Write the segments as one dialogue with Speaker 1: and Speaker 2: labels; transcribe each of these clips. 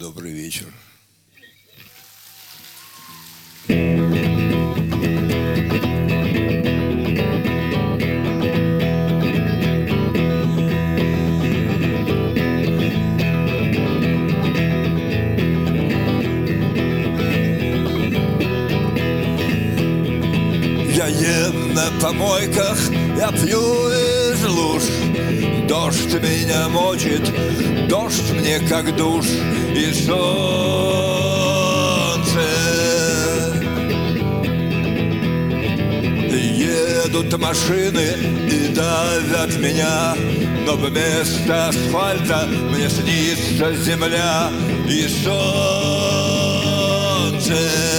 Speaker 1: Добрый вечер. Я ем на помойках, я пью из луж. Дождь меня мочит, дождь мне как душ. И солнце. Едут машины и давят меня, но вместо асфальта мне снится земля и солнце.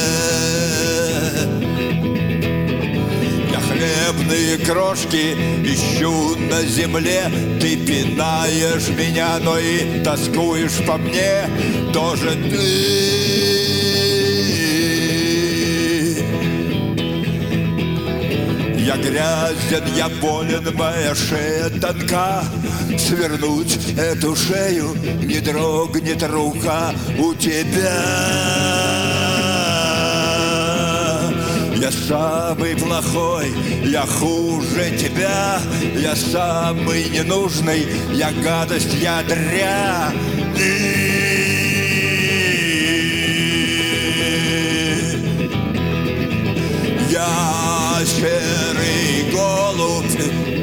Speaker 1: Хлебные крошки ищу на земле. Ты пинаешь меня, но и тоскуешь по мне. Тоже ты. Я грязен, я болен, моя шея тонка. Свернуть эту шею не дрогнет рука у тебя. Я самый плохой, я хуже тебя. Я самый ненужный, я гадость, я дрянь. Я серый голубь,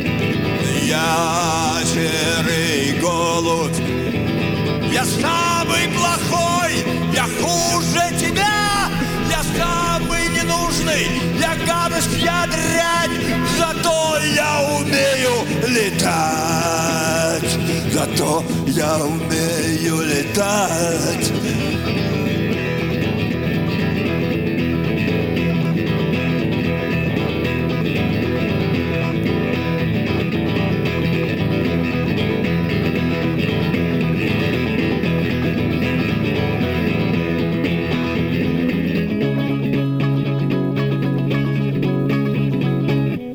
Speaker 1: я серый голубь. Я самый плохой, я хуже тебя. Я самый ненужный, я гадость, я дрянь. Зато я умею летать. Зато я умею летать.